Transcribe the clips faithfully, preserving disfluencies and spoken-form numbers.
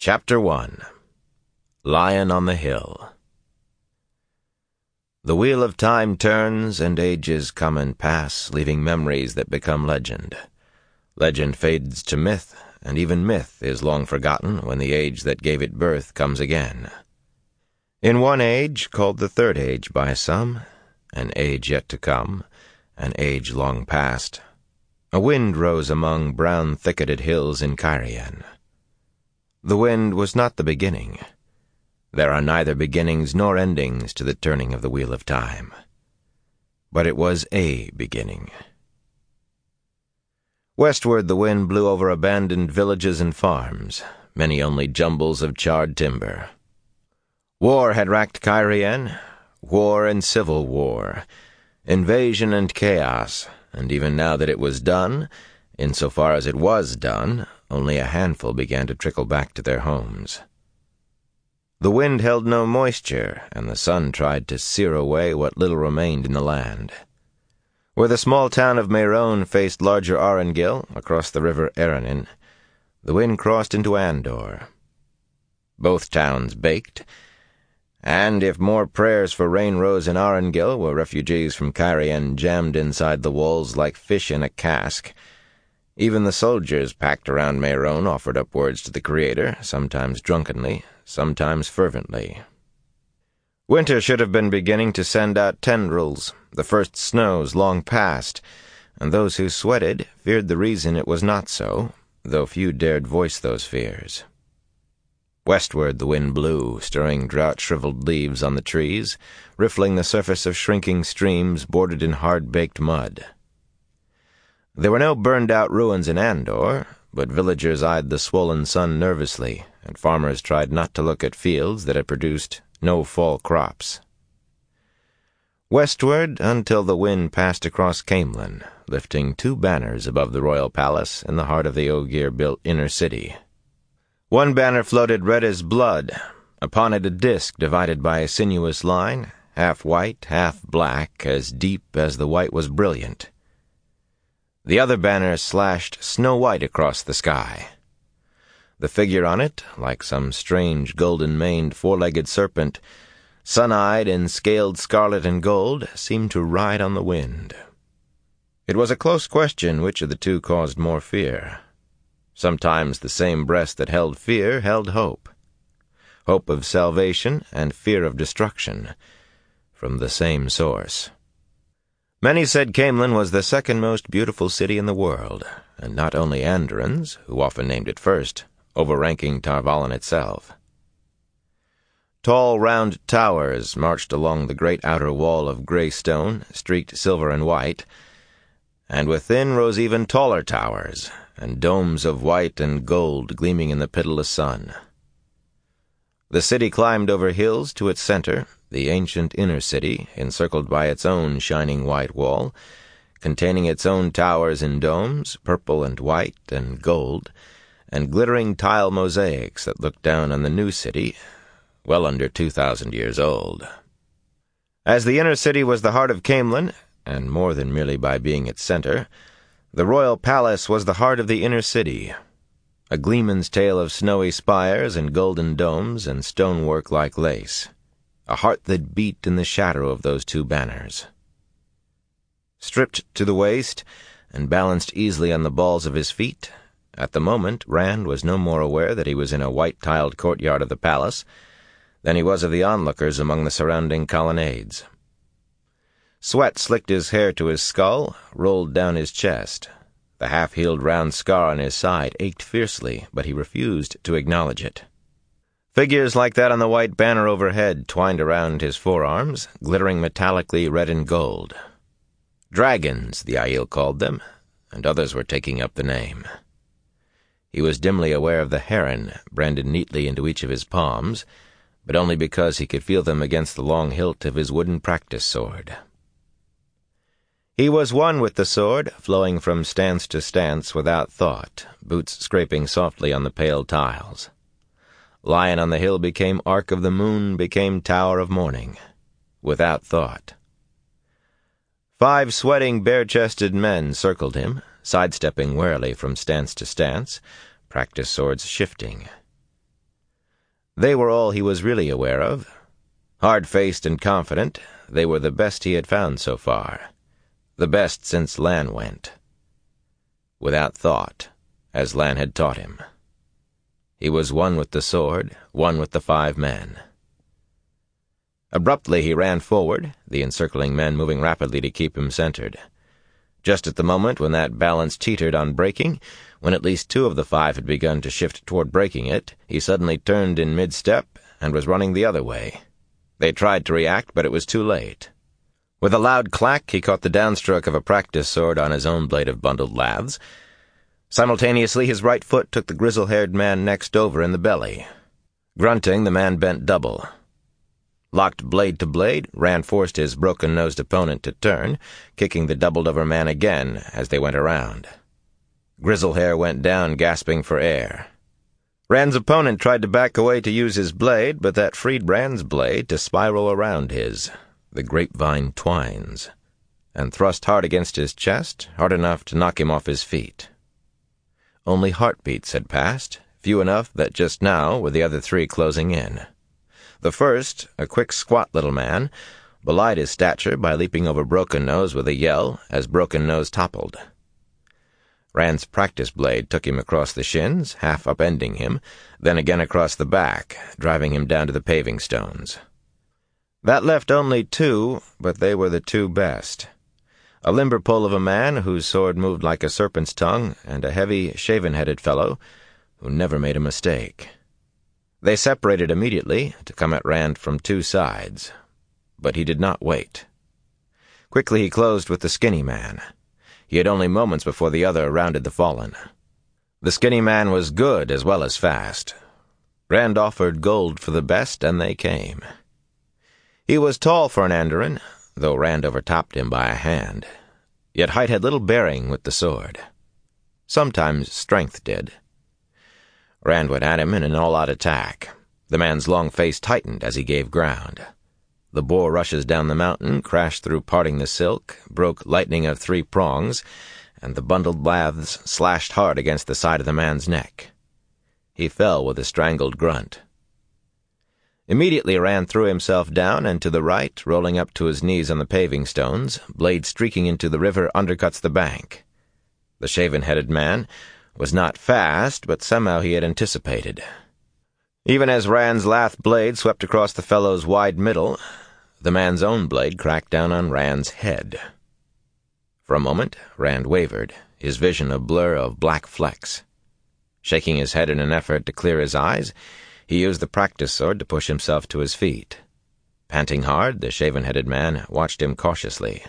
Chapter one. Lion on the Hill. The wheel of time turns, and ages come and pass, leaving memories that become legend. Legend fades to myth, and even myth is long forgotten when the age that gave it birth comes again. In one age, called the Third Age by some, an age yet to come, an age long past, a wind rose among brown thicketed hills in Cairhien. The wind was not the beginning. There are neither beginnings nor endings to the turning of the wheel of time. But it was a beginning. Westward the wind blew over abandoned villages and farms, many only jumbles of charred timber. War had racked Cairhien, war and civil war, invasion and chaos, and even now that it was done, insofar as it was done, only a handful began to trickle back to their homes. The wind held no moisture, and the sun tried to sear away what little remained in the land. Where the small town of Meirone faced larger Arengil, across the river Erenin, the wind crossed into Andor. Both towns baked, and if more prayers for rain rose in Arengil, where refugees from Cairhien jammed inside the walls like fish in a cask, even the soldiers packed around Meirone offered up words to the Creator, sometimes drunkenly, sometimes fervently. Winter should have been beginning to send out tendrils, the first snows long past, and those who sweated feared the reason it was not so, though few dared voice those fears. Westward the wind blew, stirring drought-shriveled leaves on the trees, riffling the surface of shrinking streams bordered in hard-baked mud. There were no burned-out ruins in Andor, but villagers eyed the swollen sun nervously, and farmers tried not to look at fields that had produced no fall crops. Westward until the wind passed across Caemlyn, lifting two banners above the royal palace in the heart of the Ogier-built inner city. One banner floated red as blood, upon it a disk divided by a sinuous line, half white, half black, as deep as the white was brilliant. The other banner slashed snow-white across the sky. The figure on it, like some strange golden-maned four-legged serpent, sun-eyed and scaled scarlet and gold, seemed to ride on the wind. It was a close question which of the two caused more fear. Sometimes the same breast that held fear held hope. Hope of salvation and fear of destruction, from the same source. Many said Caemlyn was the second most beautiful city in the world, and not only Andorans, who often named it first, overranking Tar Valon itself. Tall, round towers marched along the great outer wall of gray stone, streaked silver and white, and within rose even taller towers, and domes of white and gold gleaming in the pitiless sun. The city climbed over hills to its center, the ancient inner city, encircled by its own shining white wall, containing its own towers and domes, purple and white and gold, and glittering tile mosaics that looked down on the new city, well under two thousand years old. As the inner city was the heart of Caemlyn, and more than merely by being its center, the royal palace was the heart of the inner city, a gleeman's tale of snowy spires and golden domes and stonework like lace, a heart that beat in the shadow of those two banners. Stripped to the waist, and balanced easily on the balls of his feet, at the moment Rand was no more aware that he was in a white-tiled courtyard of the palace than he was of the onlookers among the surrounding colonnades. Sweat slicked his hair to his skull, rolled down his chest. The half-healed round scar on his side ached fiercely, but he refused to acknowledge it. Figures like that on the white banner overhead twined around his forearms, glittering metallically red and gold. Dragons, the Aiel called them, and others were taking up the name. He was dimly aware of the heron branded neatly into each of his palms, but only because he could feel them against the long hilt of his wooden practice sword. He was one with the sword, flowing from stance to stance without thought, boots scraping softly on the pale tiles. Lion on the Hill became Ark of the Moon, became Tower of Morning, without thought. Five sweating, bare-chested men circled him, sidestepping warily from stance to stance, practice swords shifting. They were all he was really aware of. Hard-faced and confident, they were the best he had found so far, the best since Lan went. Without thought, as Lan had taught him. He was one with the sword, one with the five men. Abruptly he ran forward, the encircling men moving rapidly to keep him centered. Just at the moment when that balance teetered on breaking, when at least two of the five had begun to shift toward breaking it, he suddenly turned in mid-step and was running the other way. They tried to react, but it was too late. With a loud clack, he caught the downstroke of a practice sword on his own blade of bundled laths. Simultaneously, his right foot took the grizzle-haired man next over in the belly. Grunting, the man bent double. Locked blade to blade, Rand forced his broken-nosed opponent to turn, kicking the doubled-over man again as they went around. Grizzlehair went down, gasping for air. Rand's opponent tried to back away to use his blade, but that freed Rand's blade to spiral around his, the grapevine twines, and thrust hard against his chest, hard enough to knock him off his feet. Only heartbeats had passed, few enough that just now were the other three closing in. The first, a quick, squat little man, belied his stature by leaping over Broken Nose with a yell as Broken Nose toppled. Rand's practice blade took him across the shins, half upending him, then again across the back, driving him down to the paving stones. That left only two, but they were the two best. A limber pole of a man whose sword moved like a serpent's tongue, and a heavy, shaven-headed fellow who never made a mistake. They separated immediately to come at Rand from two sides, but he did not wait. Quickly he closed with the skinny man. He had only moments before the other rounded the fallen. The skinny man was good as well as fast. Rand offered gold for the best, and they came. He was tall for an Andoran, though Rand overtopped him by a hand. Yet height had little bearing with the sword. Sometimes strength did. Rand went at him in an all-out attack. The man's long face tightened as he gave ground. The boar rushes down the mountain, crashed through parting the silk, broke lightning of three prongs, and the bundled laths slashed hard against the side of the man's neck. He fell with a strangled grunt. Immediately Rand threw himself down and to the right, rolling up to his knees on the paving stones, blade streaking into the river undercuts the bank. The shaven-headed man was not fast, but somehow he had anticipated. Even as Rand's lath blade swept across the fellow's wide middle, the man's own blade cracked down on Rand's head. For a moment, Rand wavered, his vision a blur of black flecks. Shaking his head in an effort to clear his eyes, he used the practice sword to push himself to his feet. Panting hard, the shaven-headed man watched him cautiously.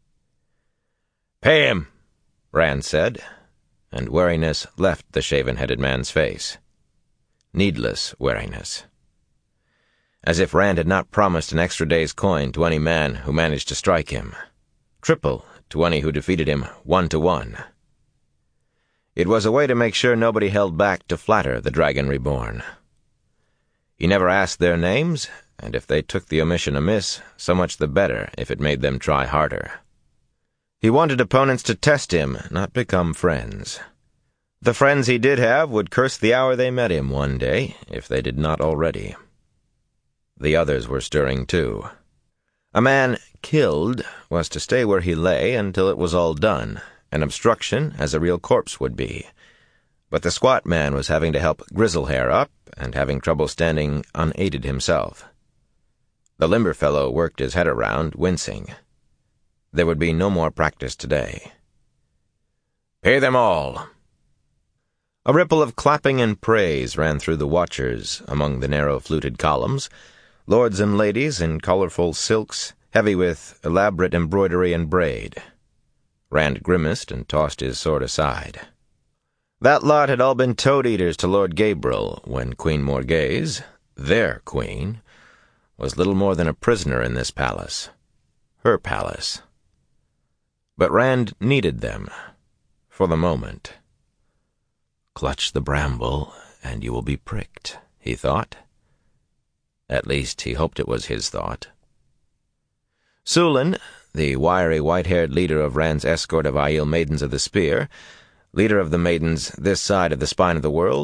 "Pay him," Rand said, and wariness left the shaven-headed man's face. Needless wariness. As if Rand had not promised an extra day's coin to any man who managed to strike him. Triple to any who defeated him one to one. It was a way to make sure nobody held back to flatter the Dragon Reborn. He never asked their names, and if they took the omission amiss, so much the better if it made them try harder. He wanted opponents to test him, not become friends. The friends he did have would curse the hour they met him one day, if they did not already. The others were stirring too. A man killed was to stay where he lay until it was all done, an obstruction as a real corpse would be. But the squat man was having to help Grizzlehair up, and having trouble standing unaided himself. The limber fellow worked his head around, wincing. There would be no more practice today. "Pay them all." A ripple of clapping and praise ran through the watchers among the narrow fluted columns, lords and ladies in colorful silks, heavy with elaborate embroidery and braid. Rand grimaced and tossed his sword aside. That lot had all been toad-eaters to Lord Gabriel when Queen Morghese, their queen, was little more than a prisoner in this palace. Her palace. But Rand needed them, for the moment. Clutch the bramble, and you will be pricked, he thought. At least he hoped it was his thought. Sulin, the wiry, white-haired leader of Rand's escort of Aiel Maidens of the Spear, leader of the maidens this side of the spine of the world,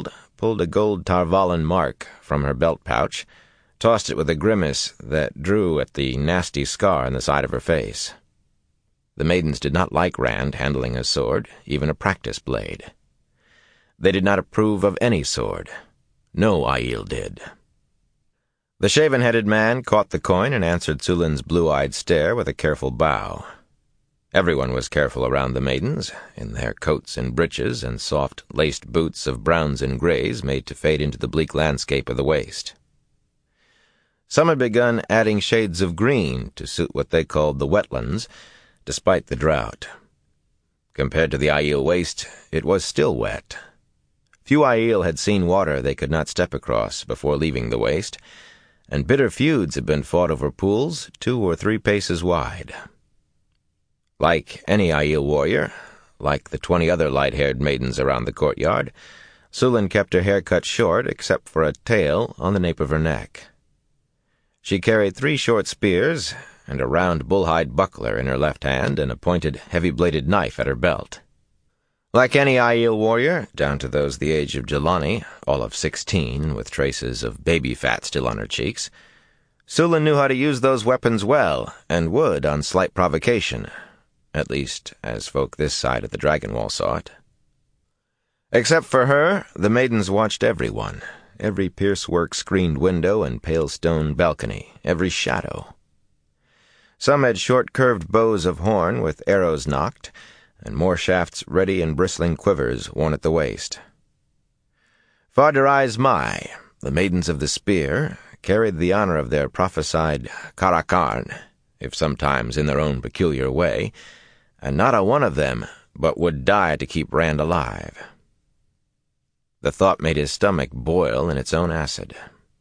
pulled a gold Tarvalin mark from her belt pouch, tossed it with a grimace that drew at the nasty scar on the side of her face. The maidens did not like Rand handling a sword, even a practice blade. They did not approve of any sword. No Aiel did. The shaven-headed man caught the coin and answered Sulin's blue-eyed stare with a careful bow. Everyone was careful around the maidens, in their coats and breeches and soft, laced boots of browns and grays made to fade into the bleak landscape of the waste. Some had begun adding shades of green to suit what they called the wetlands, despite the drought. Compared to the Aiel waste, it was still wet. Few Aiel had seen water they could not step across before leaving the waste, and bitter feuds had been fought over pools two or three paces wide. Like any Aiel warrior, like the twenty other light-haired maidens around the courtyard, Sulin kept her hair cut short except for a tail on the nape of her neck. She carried three short spears and a round bull-hide buckler in her left hand and a pointed, heavy-bladed knife at her belt. Like any Aiel warrior, down to those the age of Jelani, all of sixteen, with traces of baby fat still on her cheeks, Sulin knew how to use those weapons well, and would on slight provocation, at least as folk this side of the Dragonwall saw it. Except for her, the maidens watched everyone, every piercework screened window and pale stone balcony, every shadow. Some had short curved bows of horn with arrows nocked, and more shafts ready and bristling quivers worn at the waist. Farderais Mai, the maidens of the spear, carried the honor of their prophesied Karakarn, if sometimes in their own peculiar way, and not a one of them but would die to keep Rand alive. The thought made his stomach boil in its own acid.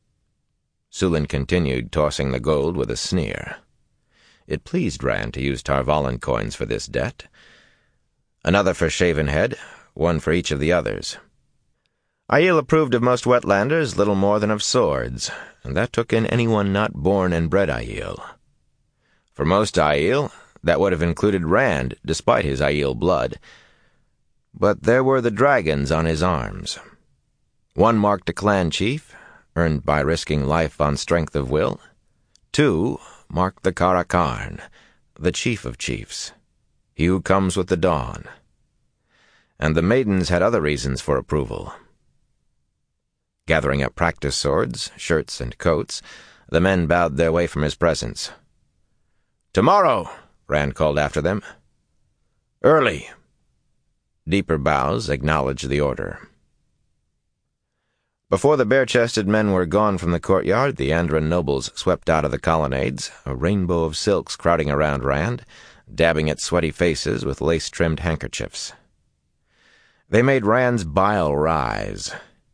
Sulin continued, tossing the gold with a sneer. It pleased Rand to use Tarvalin coins for this debt. Another for Shavenhead, one for each of the others. Aiel approved of most wetlanders little more than of swords, and that took in anyone not born and bred Aiel. For most Aiel, that would have included Rand, despite his Aiel blood. But there were the dragons on his arms. One marked a clan chief, earned by risking life on strength of will. Two marked the Karakarn, the chief of chiefs, he who comes with the dawn. And the maidens had other reasons for approval. Gathering up practice swords, shirts, and coats, the men bowed their way from his presence. "Tomorrow," Rand called after them. "Early." Deeper bows acknowledged the order. Before the bare-chested men were gone from the courtyard, the Andren nobles swept out of the colonnades, a rainbow of silks crowding around Rand, dabbing at sweaty faces with lace-trimmed handkerchiefs. They made Rand's bile rise.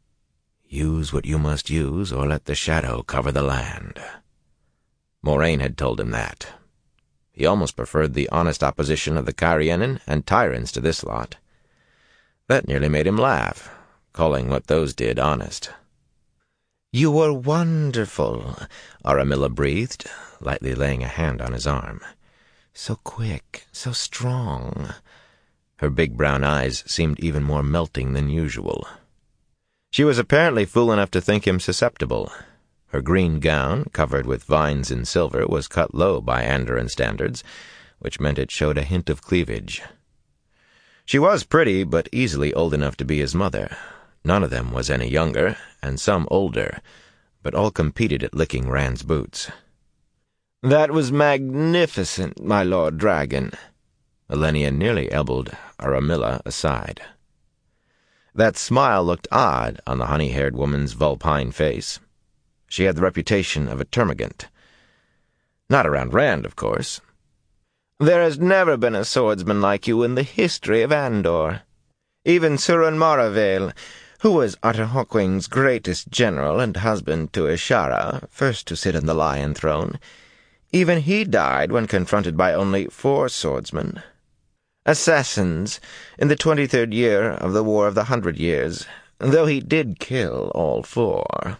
Use what you must use, or let the shadow cover the land. Moraine had told him that. He almost preferred the honest opposition of the Cairhienin and Tyrants to this lot. That nearly made him laugh, calling what those did honest. "You were wonderful," Aramilla breathed, lightly laying a hand on his arm. "So quick, so strong." Her big brown eyes seemed even more melting than usual. She was apparently fool enough to think him susceptible. Her green gown, covered with vines in silver, was cut low by Andren standards, which meant it showed a hint of cleavage. She was pretty, but easily old enough to be his mother. None of them was any younger, and some older, but all competed at licking Rand's boots. "That was magnificent, my Lord Dragon." Elenia nearly elbowed Aramilla aside. That smile looked odd on the honey-haired woman's vulpine face. She had the reputation of a termagant. Not around Rand, of course. "There has never been a swordsman like you in the history of Andor. Even Surin Moravale, who was Otter Hawkwing's greatest general and husband to Ishara, first to sit on the Lion Throne, even he died when confronted by only four swordsmen. Assassins, in the twenty-third year of the War of the Hundred Years, though he did kill all four."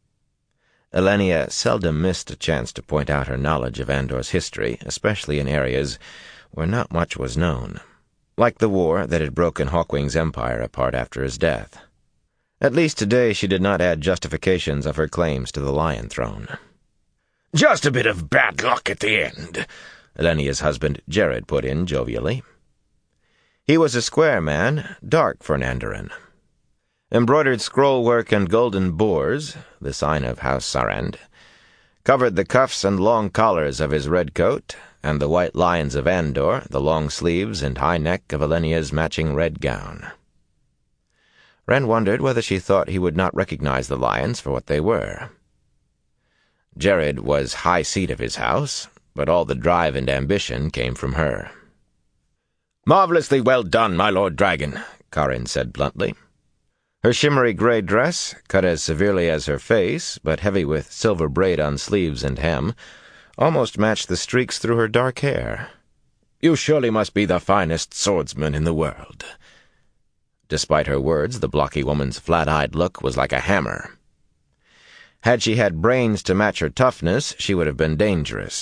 Elenia seldom missed a chance to point out her knowledge of Andor's history, especially in areas where not much was known, like the war that had broken Hawkwing's empire apart after his death. At least today she did not add justifications of her claims to the Lion Throne. "Just a bit of bad luck at the end," Elenia's husband Jared put in jovially. He was a square man, dark for an Andoran. Embroidered scrollwork and golden boars, the sign of House Sarand, covered the cuffs and long collars of his red coat, and the white lions of Andor, the long sleeves and high neck of Elenia's matching red gown. Rand wondered whether she thought he would not recognize the lions for what they were. Jared was high seat of his house, but all the drive and ambition came from her. "Marvelously well done, my Lord Dragon," Karin said bluntly. Her shimmery gray dress, cut as severely as her face, but heavy with silver braid on sleeves and hem, almost matched the streaks through her dark hair. "You surely must be the finest swordsman in the world." Despite her words, the blocky woman's flat-eyed look was like a hammer. Had she had brains to match her toughness, she would have been dangerous.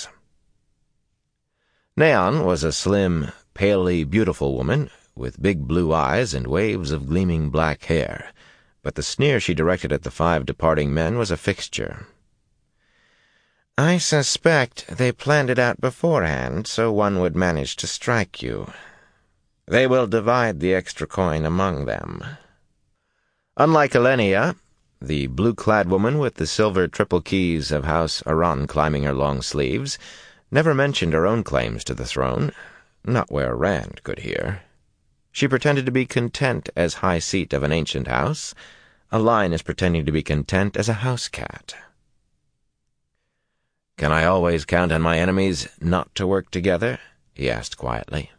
Neon was a slim, palely beautiful woman, with big blue eyes and waves of gleaming black hair, but the sneer she directed at the five departing men was a fixture. "I suspect they planned it out beforehand, so one would manage to strike you. They will divide the extra coin among them." Unlike Elenia, the blue-clad woman with the silver triple keys of House Aran climbing her long sleeves, never mentioned her own claims to the throne, not where Rand could hear. She pretended to be content as high seat of an ancient house. A lion is pretending to be content as a house cat. "Can I always count on my enemies not to work together?" he asked quietly.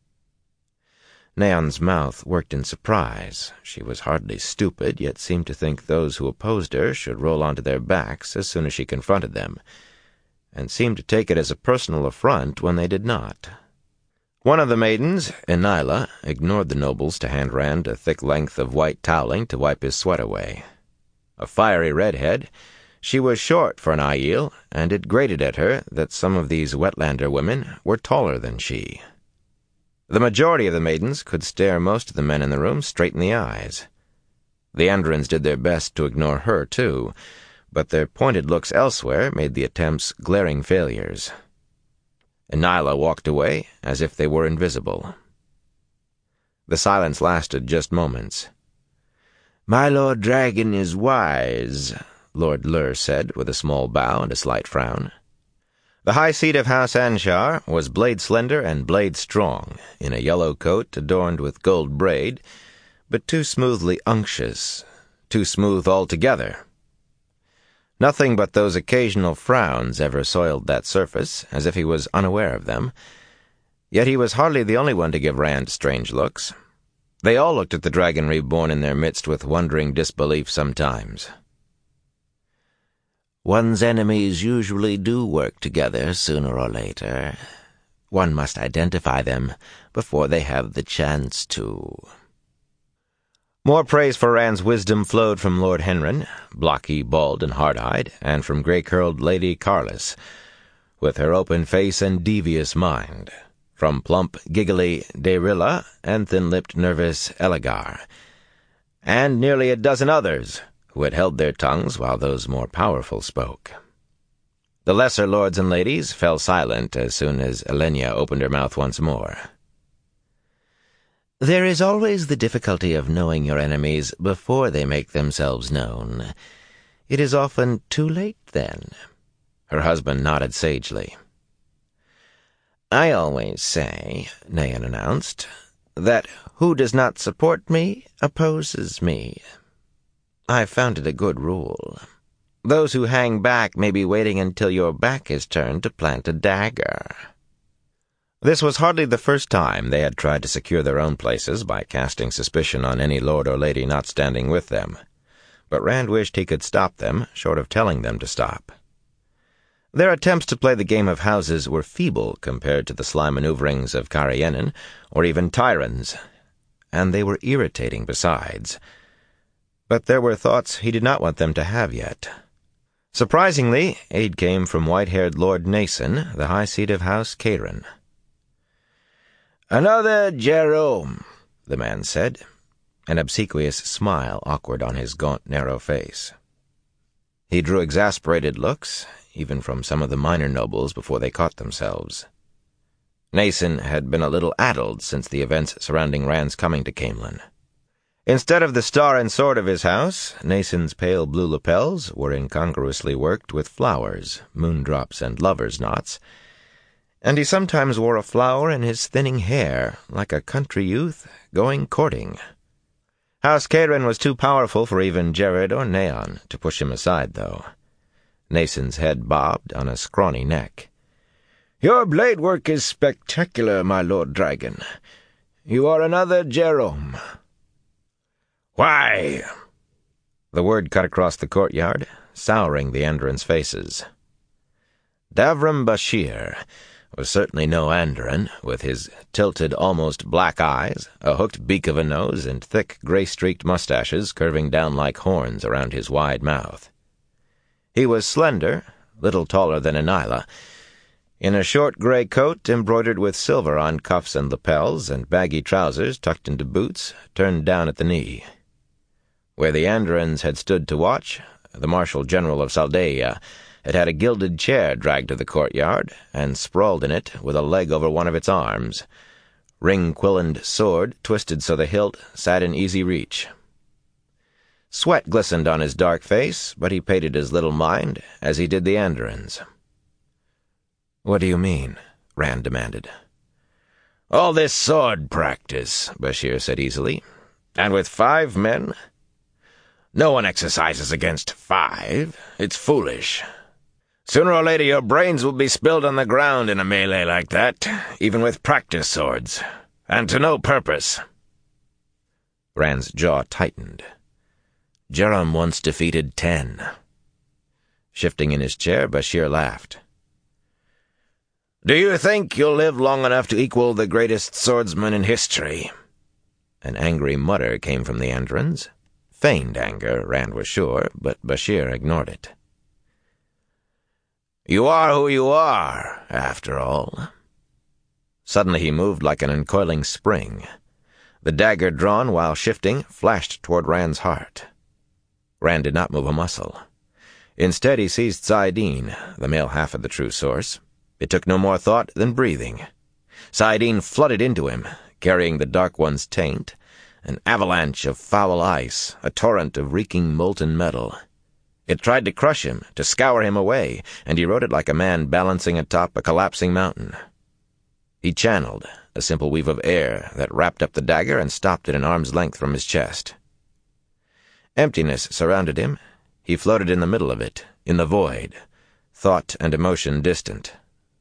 Neon's mouth worked in surprise. She was hardly stupid, yet seemed to think those who opposed her should roll onto their backs as soon as she confronted them, and seemed to take it as a personal affront when they did not. One of the maidens, Enila, ignored the nobles to hand Rand a thick length of white toweling to wipe his sweat away. A fiery redhead, she was short for an Aiel, and it grated at her that some of these Wetlander women were taller than she. The majority of the maidens could stare most of the men in the room straight in the eyes. The Andorans did their best to ignore her, too, but their pointed looks elsewhere made the attempts glaring failures. Enila walked away as if they were invisible. The silence lasted just moments. "My Lord Dragon is wise," Lord Lur said with a small bow and a slight frown. The high seat of House Anshar was blade-slender and blade-strong, in a yellow coat adorned with gold braid, but too smoothly unctuous, too smooth altogether. Nothing but those occasional frowns ever soiled that surface, as if he was unaware of them. Yet he was hardly the only one to give Rand strange looks. They all looked at the dragon reborn in their midst with wondering disbelief sometimes. "One's enemies usually do work together sooner or later. One must identify them before they have the chance to." More praise for Rand's wisdom flowed from Lord Henrin, blocky, bald, and hard-eyed, and from grey-curled Lady Carlis, with her open face and devious mind, from plump, giggly Dayrilla and thin-lipped, nervous Elegar, and nearly a dozen others who had held their tongues while those more powerful spoke. The lesser lords and ladies fell silent as soon as Elenia opened her mouth once more. "There is always the difficulty of knowing your enemies before they make themselves known. It is often too late then." Her husband nodded sagely. "I always say," Neon announced, "that who does not support me opposes me. I've found it a good rule. Those who hang back may be waiting until your back is turned to plant a dagger." This was hardly the first time they had tried to secure their own places by casting suspicion on any lord or lady not standing with them, but Rand wished he could stop them, short of telling them to stop. Their attempts to play the game of houses were feeble compared to the sly maneuverings of Karienen, or even Tyrans, and they were irritating besides. But there were thoughts he did not want them to have yet. Surprisingly, aid came from white-haired Lord Nason, the high seat of House Kairan. "Another Jerome," the man said. an obsequious smile awkward on his gaunt, narrow face. He drew exasperated looks, even from some of the minor nobles before they caught themselves. Nason had been a little addled since the events surrounding Rand's coming to Caemlyn. Instead of the star and sword of his house, Nason's pale blue lapels were incongruously worked with flowers, moondrops, and lovers' knots, and he sometimes wore a flower in his thinning hair, like a country youth going courting. House Caerin was too powerful for even Jared or Neon to push him aside, though. Nason's head bobbed on a scrawny neck. "Your blade work is spectacular, my Lord Dragon. You are another Jerome." "Why?" The word cut across the courtyard, souring the Andorans' faces. Davram Bashir was certainly no Andoran, with his tilted, almost black eyes, a hooked beak of a nose, and thick, gray-streaked mustaches curving down like horns around his wide mouth. He was slender, little taller than Anila, in a short gray coat embroidered with silver on cuffs and lapels, and baggy trousers tucked into boots, turned down at the knee. Where the Andorans had stood to watch, the Marshal General of Saldaea had had a gilded chair dragged to the courtyard, and sprawled in it, with a leg over one of its arms. Ring-quillened sword, twisted so the hilt sat in easy reach. Sweat glistened on his dark face, but he paid it as little mind as he did the Andorans. "What do you mean?" Rand demanded. "All this sword practice," Bashir said easily. "And with five men? No one exercises against five. It's foolish. Sooner or later your brains will be spilled on the ground in a melee like that, even with practice swords, and to no purpose." Rand's jaw tightened. Jerome once defeated ten. Shifting in his chair, Bashir laughed. "Do you think you'll live long enough to equal the greatest swordsman in history?" An angry mutter came from the Andorans. Feigned anger, Rand was sure, but Bashir ignored it. "You are who you are, after all." Suddenly he moved like an uncoiling spring. The dagger drawn while shifting flashed toward Rand's heart. Rand did not move a muscle. Instead he seized saidin, the male half of the true source. It took no more thought than breathing. saidin flooded into him, carrying the Dark One's taint, an avalanche of foul ice, a torrent of reeking molten metal. It tried to crush him, to scour him away, and he rode it like a man balancing atop a collapsing mountain. He channeled, a simple weave of air that wrapped up the dagger and stopped it an arm's length from his chest. Emptiness surrounded him. He floated in the middle of it, in the void, thought and emotion distant.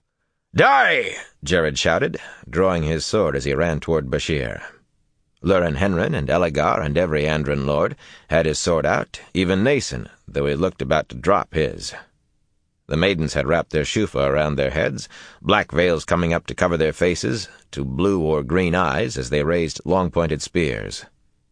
"Die!" Jared shouted, drawing his sword as he ran toward Bashir. Lurin Henrin and Elegar and every Andoran lord had his sword out, even Nason, though he looked about to drop his. The maidens had wrapped their shufa around their heads, black veils coming up to cover their faces, to blue or green eyes as they raised long-pointed spears.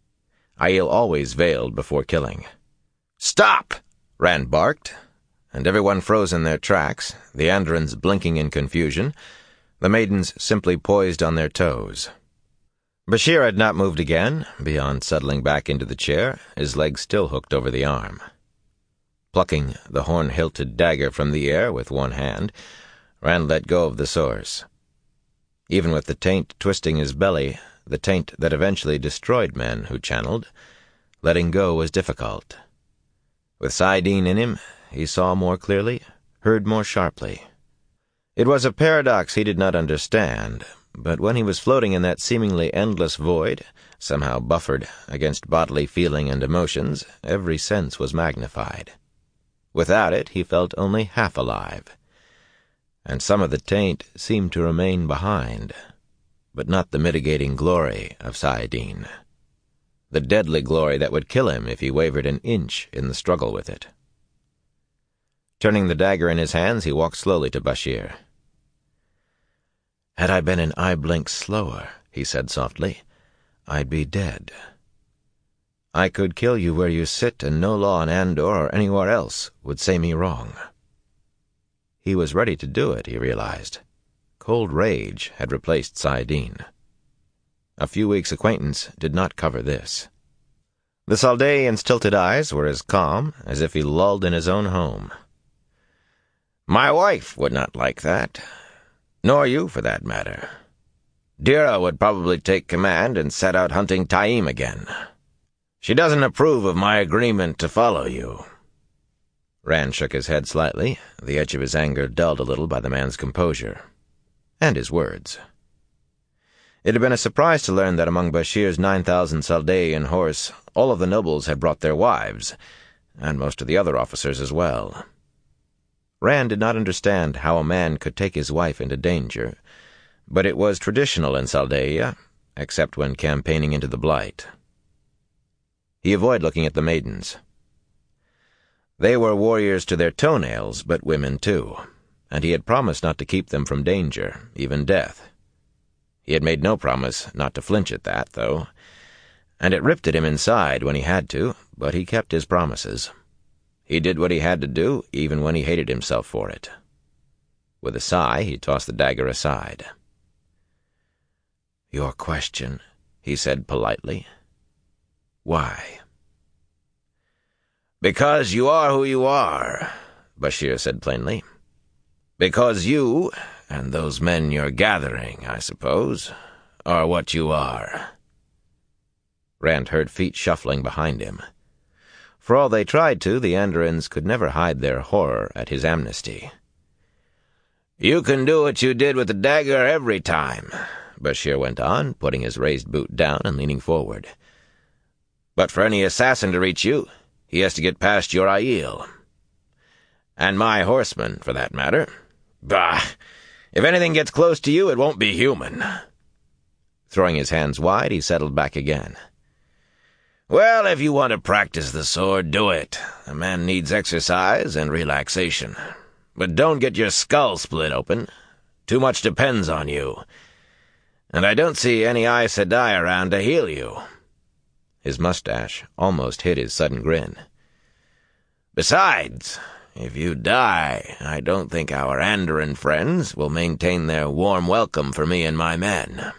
Aiel always veiled before killing. "Stop!" Rand barked, and everyone froze in their tracks, the Andorans blinking in confusion, the maidens simply poised on their toes. Bashir had not moved again, beyond settling back into the chair, his legs still hooked over the arm. Plucking the horn-hilted dagger from the air with one hand, Rand let go of the source. Even with the taint twisting his belly, the taint that eventually destroyed men who channeled, letting go was difficult. With saidin in him, he saw more clearly, heard more sharply. It was a paradox he did not understand, but when he was floating in that seemingly endless void, somehow buffered against bodily feeling and emotions, every sense was magnified. Without it, he felt only half alive, and some of the taint seemed to remain behind, but not the mitigating glory of saidin, the deadly glory that would kill him if he wavered an inch in the struggle with it. Turning the dagger in his hands, he walked slowly to Bashir. "Had I been an eye blink slower," he said softly, "I'd be dead. I could kill you where you sit, and no law in Andor or anywhere else would say me wrong." He was ready to do it, he realized. Cold rage had replaced saidin. A few weeks' acquaintance did not cover this. The Saldaean's tilted eyes were as calm as if he lulled in his own home. My wife would not like that, nor you for that matter. Dira would probably take command and set out hunting Taim again. She doesn't approve of my agreement to follow you. Rand shook his head slightly, the edge of his anger dulled a little by the man's composure. And his words. It had been a surprise to learn that among Bashir's nine thousand Saldaean horse, all of the nobles had brought their wives, and most of the other officers as well. Rand did not understand how a man could take his wife into danger, but it was traditional in Saldaea, except when campaigning into the Blight. He avoided looking at the maidens. They were warriors to their toenails, but women too, and he had promised not to keep them from danger, even death. He had made no promise not to flinch at that, though, and it ripped at him inside when he had to, but he kept his promises. He did what he had to do, even when he hated himself for it. With a sigh, he tossed the dagger aside. "Your question," he said politely. "Why?" "Because you are who you are," Bashir said plainly. "Because you, and those men you're gathering, I suppose, are what you are." Rand heard feet shuffling behind him. For all they tried to, the Andorans could never hide their horror at his amnesty. "You can do what you did with the dagger every time," Bashir went on, putting his raised boot down and leaning forward. "But for any assassin to reach you, he has to get past your Aiel. And my horsemen, for that matter. Bah! If anything gets close to you, it won't be human." Throwing his hands wide, he settled back again. "Well, if you want to practice the sword, do it. A man needs exercise and relaxation. But don't get your skull split open. Too much depends on you. And I don't see any Aes Sedai around to heal you." His mustache almost hid his sudden grin. "Besides, if you die, I don't think our Andoran friends will maintain their warm welcome for me and my men."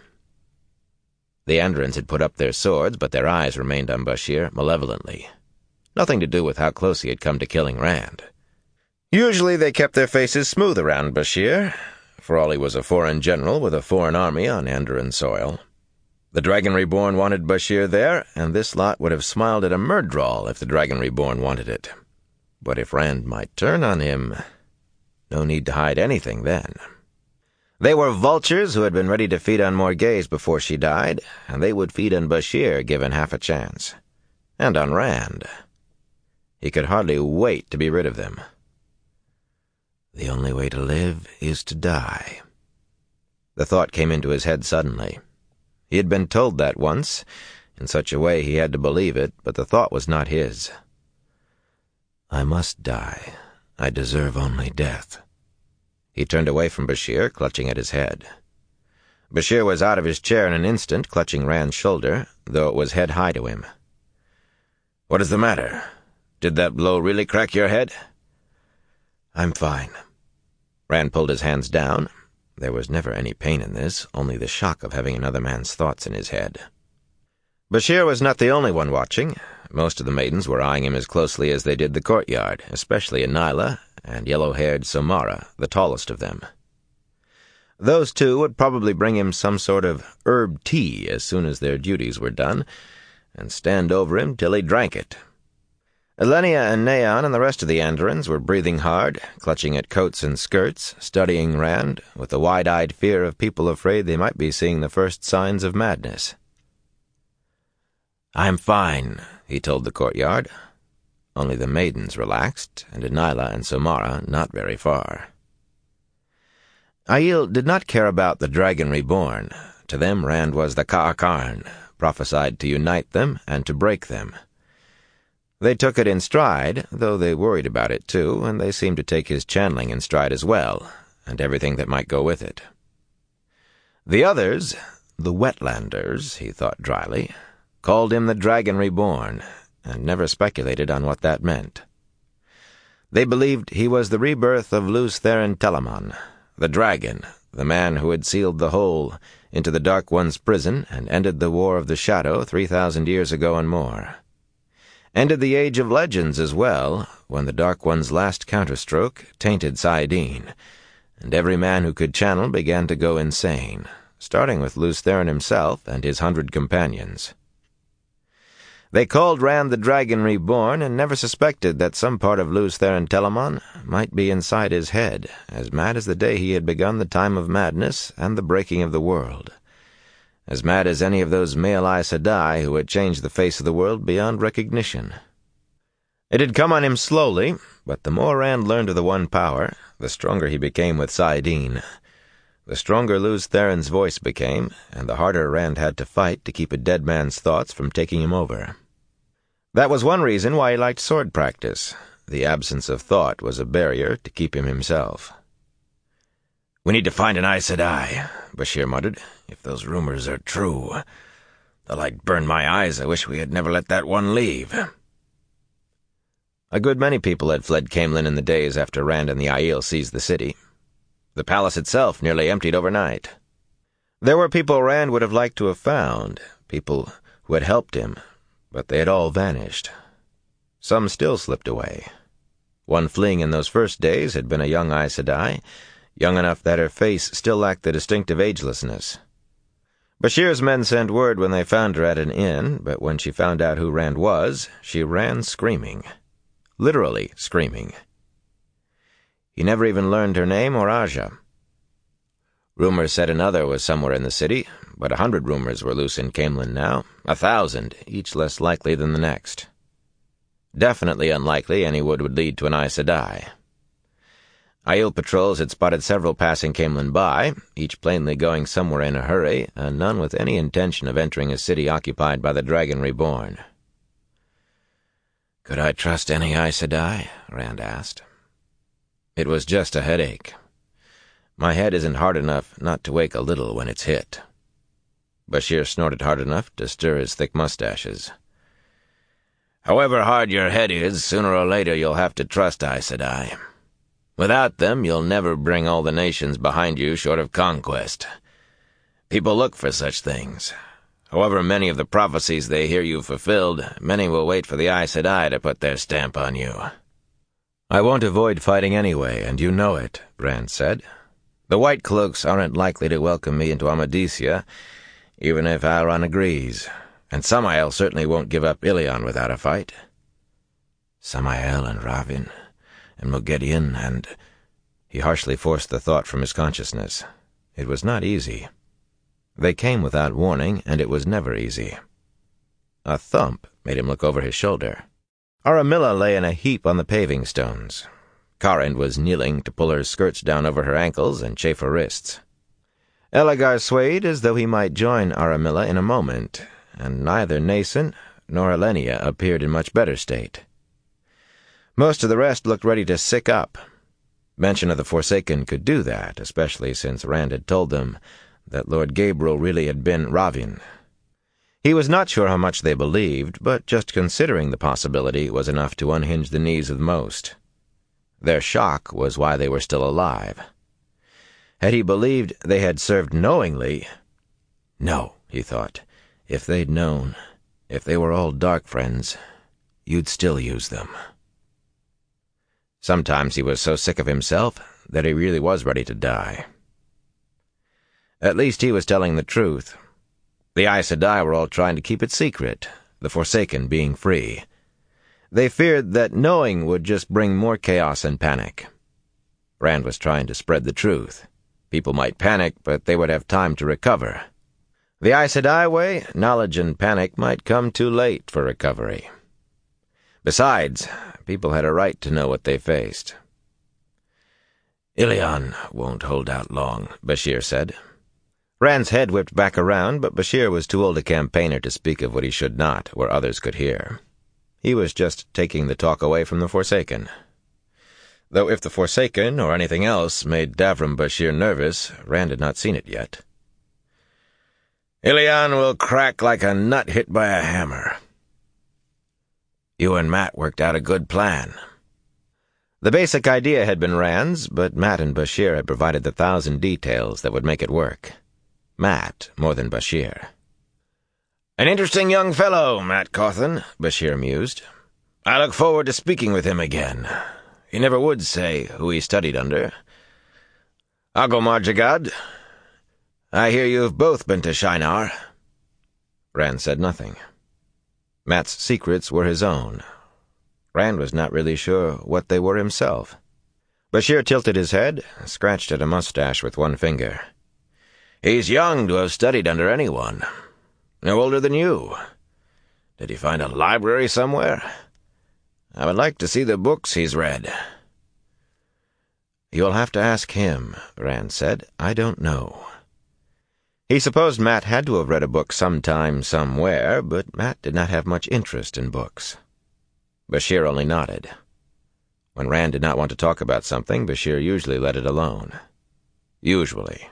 The Andorans had put up their swords, but their eyes remained on Bashir malevolently. Nothing to do with how close he had come to killing Rand. Usually they kept their faces smooth around Bashir, for all he was a foreign general with a foreign army on Andoran soil. The Dragon Reborn wanted Bashir there, and this lot would have smiled at a Myrddraal if the Dragon Reborn wanted it. But if Rand might turn on him, no need to hide anything then. They were vultures who had been ready to feed on Morghese before she died, and they would feed on Bashir given half a chance. And on Rand. He could hardly wait to be rid of them. The only way to live is to die. The thought came into his head suddenly. He had been told that once. In such a way he had to believe it, but the thought was not his. I must die. I deserve only death. He turned away from Bashir, clutching at his head. Bashir was out of his chair in an instant, clutching Rand's shoulder, though it was head high to him. "What is the matter? Did that blow really crack your head?" "I'm fine." Rand pulled his hands down. There was never any pain in this, only the shock of having another man's thoughts in his head. Bashir was not the only one watching. Most of the maidens were eyeing him as closely as they did the courtyard, especially Anila and yellow-haired Somara, the tallest of them. Those two would probably bring him some sort of herb tea as soon as their duties were done, and stand over him till he drank it. Elenia and Neon and the rest of the Andorans were breathing hard, clutching at coats and skirts, studying Rand, with the wide-eyed fear of people afraid they might be seeing the first signs of madness. "I'm fine," he told the courtyard. Only the maidens relaxed, and Anila and Somara not very far. Aiel did not care about the Dragon Reborn. To them Rand was the Ka'akarn, prophesied to unite them and to break them. They took it in stride, though they worried about it too, and they seemed to take his channeling in stride as well, and everything that might go with it. The others, the Wetlanders, he thought dryly, called him the Dragon Reborn, and never speculated on what that meant. They believed he was the rebirth of Lews Therin Telamon, the dragon, the man who had sealed the hole into the Dark One's prison and ended the War of the Shadow three thousand years ago and more. Ended the age of legends as well, when the Dark One's last counterstroke tainted saidin, and every man who could channel began to go insane, starting with Lews Therin himself and his hundred companions. They called Rand the Dragon Reborn, and never suspected that some part of Lews Therin Telamon might be inside his head, as mad as the day he had begun the time of madness and the breaking of the world. As mad as any of those male Aes Sedai who had changed the face of the world beyond recognition. It had come on him slowly, but the more Rand learned of the One Power, the stronger he became with saidin. The stronger Lews Therin's voice became, and the harder Rand had to fight to keep a dead man's thoughts from taking him over. That was one reason why he liked sword practice. The absence of thought was a barrier to keep him himself. "We need to find an Aes Sedai," Bashir muttered. "If those rumors are true, the light burned my eyes. I wish we had never let that one leave." A good many people had fled Caemlyn in the days after Rand and the Aiel seized the city. The palace itself nearly emptied overnight. There were people Rand would have liked to have found, people who had helped him, but they had all vanished. Some still slipped away. One fleeing in those first days had been a young Aes Sedai, young enough that her face still lacked the distinctive agelessness. Bashir's men sent word when they found her at an inn, but when she found out who Rand was, she ran screaming. Literally screaming. He never even learned her name or Aja. Rumors said another was somewhere in the city, but a hundred rumors were loose in Caemlyn now, a thousand, each less likely than the next. Definitely unlikely any would would lead to an Aes Sedai. Aiel patrols had spotted several passing Caemlyn by, each plainly going somewhere in a hurry, and none with any intention of entering a city occupied by the Dragon Reborn. "Could I trust any Aes Sedai?" Rand asked. It was just a headache. My head isn't hard enough not to wake a little when it's hit. Bashir snorted hard enough to stir his thick mustaches. "However hard your head is, sooner or later you'll have to trust Aes Sedai. Without them, you'll never bring all the nations behind you short of conquest. People look for such things. However many of the prophecies they hear you fulfilled, many will wait for the Aes Sedai to put their stamp on you." "I won't avoid fighting anyway, and you know it," Rand said. "The White Cloaks aren't likely to welcome me into Amadicia, even if Alron agrees, and Samael certainly won't give up Ilion without a fight." Samael and Ravin, and Moghedien, and... He harshly forced the thought from his consciousness. It was not easy. They came without warning, and it was never easy. A thump made him look over his shoulder. Aramilla lay in a heap on the paving stones. Karind was kneeling to pull her skirts down over her ankles and chafe her wrists. Ellegar swayed as though he might join Aramilla in a moment, and neither Nason nor Elenia appeared in much better state. Most of the rest looked ready to sick up. Mention of the Forsaken could do that, especially since Rand had told them that Lord Gaebril really had been Ravin. He was not sure how much they believed, but just considering the possibility was enough to unhinge the knees of most. Their shock was why they were still alive. Had he believed they had served knowingly... No, he thought, if they'd known, if they were all dark friends, you'd still use them. Sometimes he was so sick of himself that he really was ready to die. At least he was telling the truth. The Aes Sedai were all trying to keep it secret, the Forsaken being free. They feared that knowing would just bring more chaos and panic. Rand was trying to spread the truth. People might panic, but they would have time to recover. The Aes Sedai way, knowledge and panic might come too late for recovery. Besides, people had a right to know what they faced. "Ilion won't hold out long," Bashir said. Rand's head whipped back around, but Bashir was too old a campaigner to speak of what he should not, where others could hear. He was just taking the talk away from the Forsaken. Though if the Forsaken or anything else made Davram Bashir nervous, Rand had not seen it yet. "Ilion will crack like a nut hit by a hammer. You and Mat worked out a good plan." The basic idea had been Rand's, but Mat and Bashir had provided the thousand details that would make it work. Mat more than Bashir. "An interesting young fellow, Mat Cauthon," Bashir mused. I look forward to speaking with him again. He never would say who he studied under. Ago Marjagad, I hear you've both been to Shinar." Rand said nothing. Mat's secrets were his own. Rand was not really sure what they were himself. Bashir tilted his head, scratched at a mustache with one finger. "He's young to have studied under anyone. No older than you. Did he find a library somewhere? I would like to see the books he's read." "You'll have to ask him," Rand said. "I don't know." He supposed Mat had to have read a book sometime, somewhere, but Mat did not have much interest in books. Bashir only nodded. When Rand did not want to talk about something, Bashir usually let it alone. Usually.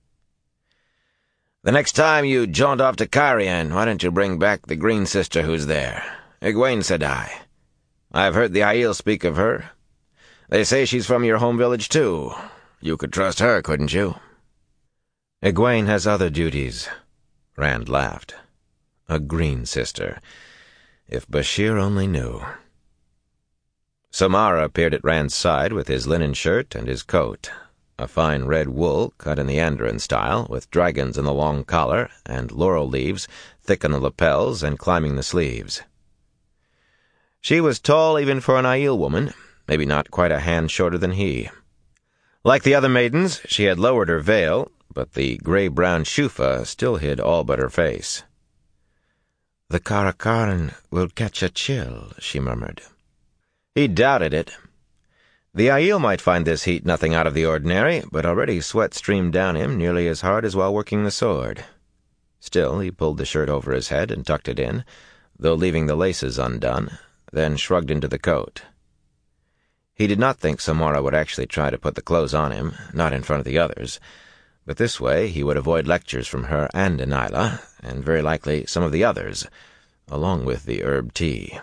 "The next time you jaunt off to Cairhien, why don't you bring back the green sister who's there? Egwene Sedai. I've heard the Aiel speak of her. They say she's from your home village, too. You could trust her, couldn't you?" "Egwene has other duties," Rand laughed. A green sister. If Bashir only knew. Somara appeared at Rand's side with his linen shirt and his coat, a fine red wool cut in the Andaran style, with dragons in the long collar and laurel leaves thick on the lapels and climbing the sleeves. She was tall even for an Aiel woman, maybe not quite a hand shorter than he. Like the other maidens, she had lowered her veil, but the gray-brown shufa still hid all but her face. "The Car'a'carn will catch a chill," she murmured. He doubted it. The Aiel might find this heat nothing out of the ordinary, but already sweat streamed down him nearly as hard as while working the sword. Still, he pulled the shirt over his head and tucked it in, though leaving the laces undone, then shrugged into the coat. He did not think Samara would actually try to put the clothes on him, not in front of the others, but this way he would avoid lectures from her and Delilah, and very likely some of the others, along with the herb tea.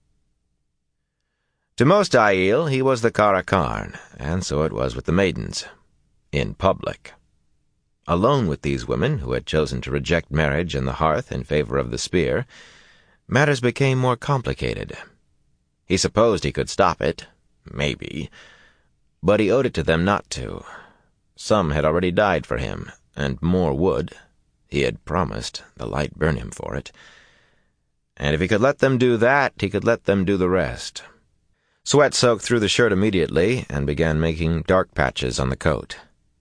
To most Aiel, he was the Car'a'carn, and so it was with the maidens. In public. Alone with these women, who had chosen to reject marriage and the hearth in favor of the spear, matters became more complicated. He supposed he could stop it, maybe, but he owed it to them not to. Some had already died for him, and more would. He had promised, the light burn him for it. And if he could let them do that, he could let them do the rest. Sweat soaked through the shirt immediately and began making dark patches on the coat.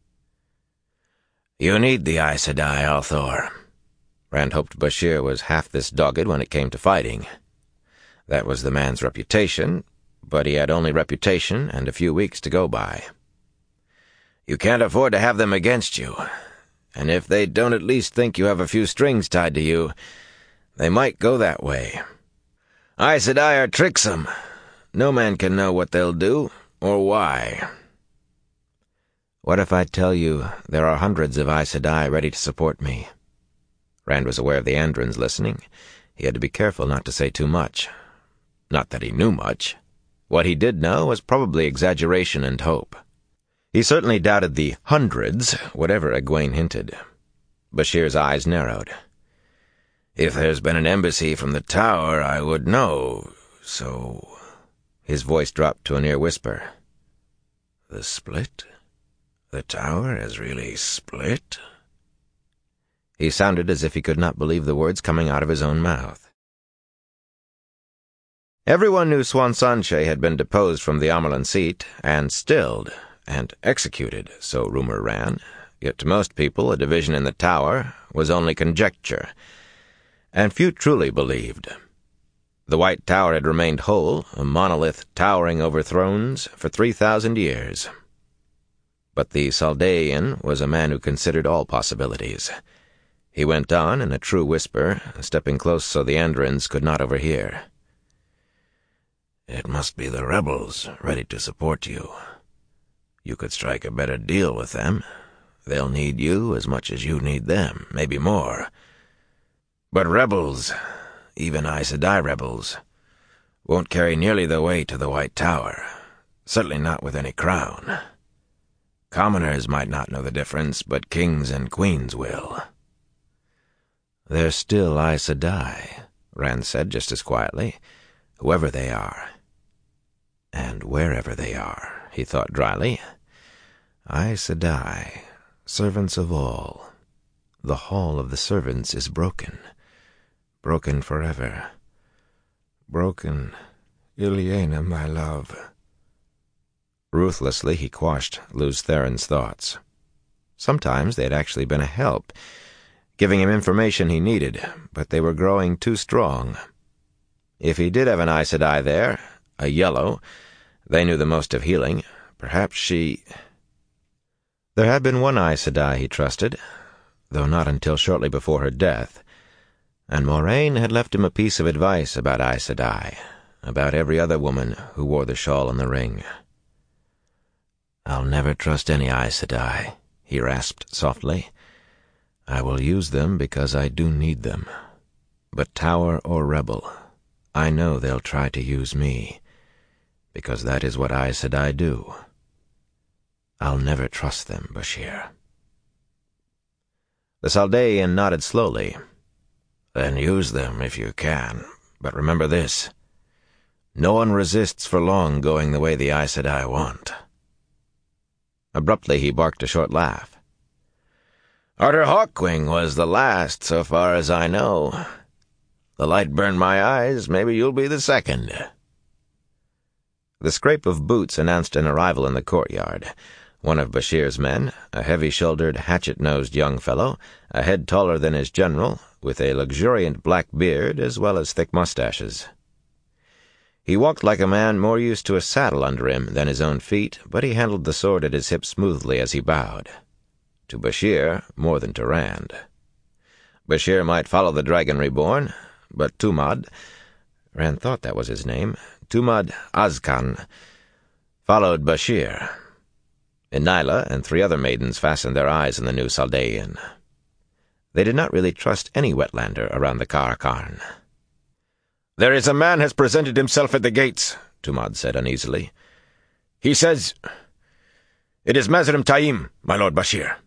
"You need the Aes Sedai, Althor." Rand hoped Bashir was half this dogged when it came to fighting. That was the man's reputation, but he had only reputation and a few weeks to go by. "You can't afford to have them against you, and if they don't at least think you have a few strings tied to you, they might go that way. Aes Sedai are tricksome. No man can know what they'll do, or why." "What if I tell you there are hundreds of Aes Sedai ready to support me?" Rand was aware of the Andarans listening. He had to be careful not to say too much. Not that he knew much. What he did know was probably exaggeration and hope. He certainly doubted the hundreds, whatever Egwene hinted. Bashir's eyes narrowed. "If there's been an embassy from the tower, I would know, so—" His voice dropped to a near whisper. "The split? The tower has really split?" He sounded as if he could not believe the words coming out of his own mouth. Everyone knew Siuan Sanche had been deposed from the Amyrlin seat, and stilled, and executed, so rumor ran, yet to most people a division in the tower was only conjecture, and few truly believed. The White Tower had remained whole, a monolith towering over thrones, for three thousand years. But the Saldaean was a man who considered all possibilities. He went on in a true whisper, stepping close so the Andarans could not overhear. "It must be the rebels, ready to support you. You could strike a better deal with them. They'll need you as much as you need them, maybe more. But rebels, even Aes Sedai rebels, won't carry nearly the weight of the White Tower, certainly not with any crown. Commoners might not know the difference, but kings and queens will." "They're still Aes Sedai," Rand said just as quietly, whoever they are, and wherever they are, he thought dryly. Aes Sedai, servants of all. The hall of the servants is broken, broken forever. Broken, Ilyena, my love. Ruthlessly he quashed Lews Therin's thoughts. Sometimes they had actually been a help, giving him information he needed, but they were growing too strong. If he did have an Aes Sedai there, a yellow, they knew the most of healing. Perhaps she... There had been one Aes Sedai he trusted, though not until shortly before her death, and Moraine had left him a piece of advice about Aes Sedai, about every other woman who wore the shawl and the ring. "I'll never trust any Aes Sedai," he rasped softly. "I will use them because I do need them. But Tower or Rebel, I know they'll try to use me, because that is what Aes Sedai do. I'll never trust them, Bashir." The Saldaean nodded slowly. "Then use them if you can, but remember this. No one resists for long going the way the Aes Sedai want." Abruptly he barked a short laugh. "Artur Hawkwing was the last, so far as I know. The light burned my eyes, maybe you'll be the second." The scrape of boots announced an arrival in the courtyard. One of Bashir's men, a heavy-shouldered, hatchet-nosed young fellow, a head taller than his general, with a luxuriant black beard as well as thick mustaches. He walked like a man more used to a saddle under him than his own feet, but he handled the sword at his hip smoothly as he bowed. To Bashir, more than to Rand. Bashir might follow the Dragon Reborn, but Tumad, Rand thought that was his name, Tumad Azkan, followed Bashir. Inyla and three other maidens fastened their eyes on the new Saldaean. They did not really trust any wetlander around the Karakarn. "There is a man has presented himself at the gates," Tumad said uneasily. "He says, 'It is Mazrim Taim, my lord Bashir.'"